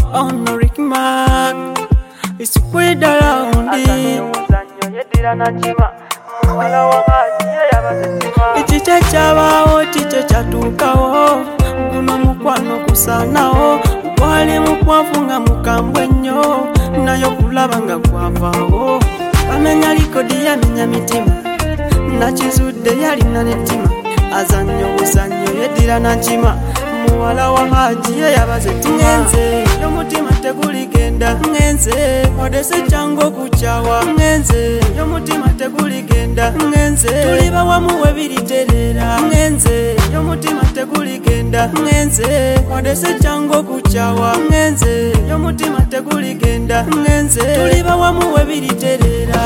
on the Rick Mark. It's spread around it. Ichiche chabao, chiche chatukao. Guno mukwano kusanao. Wali mukwafunga mukambwenyo. Nayo kulabanga kwavao. Bamenya likodi ya minya mitima. Nachizude yali nanetima. Azanyo uzanyo yedira nanchima. Muwala wa haji yabaze tingenze. Yomutima teguligenda ngenze. Odese chango kuchawa ngenze. Yomutima teguligenda ngenze. Tuliba wamuwe biriterera ngenze. Yomutima teguligenda ngenze. Odese chango kuchawa ngenze. Yomutima teguligenda ngenze. Tuliba wamuwe biriterera.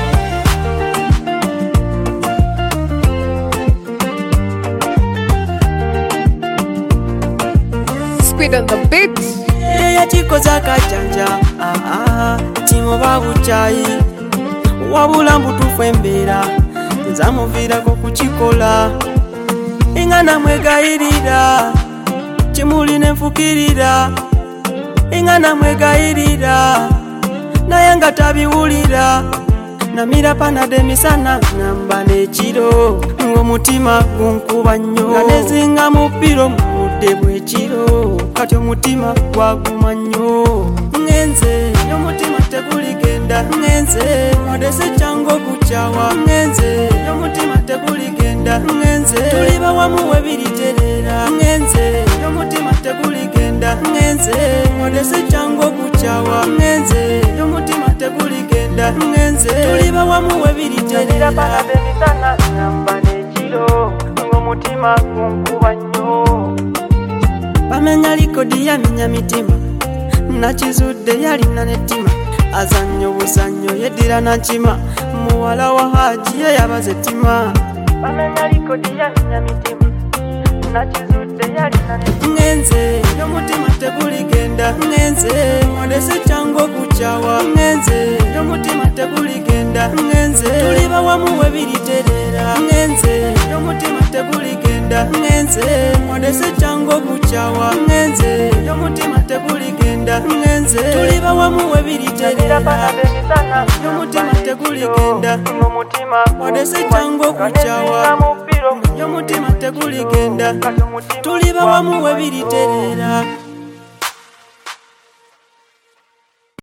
Speed on the beat. Ya chiko za kachanja chimo babuchayi wabula mbutufu embera zamuvira ko kuchikola ingana mwegayirira chimuli nefukirira ingana mwegayirira naye nga tabiwulira namira panade misana namba nechiro ngomutima gunkuba nnyo nganezinga mupiro mudde bwekiro kati omutima gwaguma nnyo ngenze yomutima teguligenda ngenze odese chango kuchawa ngenze yomutima teguligenda ngenze tuliba wamuwe biriterera ngenze yomutima teguligenda ngenze odese chango kuchawa ngenze yomutima teguligenda ngenze tuliba wamuwe biriterera panade misana namba nechiro ngomutima gunkuba nnyo bamenya likodi ya minya mitima nachizude yali nanetima azanyo buzanyo yedira nanchima muwala wa haji yabaze tima bamenya likodi ya minya mitima nachizude yali nanetima ngenze yomutima teguligenda ngenze odese chango kuchawa ngenze yomutima teguligenda ngenze tuliba wamuwe biriterera ngenze yomutima teguligenda ngenze odese chango kuchawa ngenze yomutima teguligenda ngenze tuliba wamuwe biriterera yomutima teguligenda odese chango kuchawa yomutima teguligenda tuliba wamuwe biriterera.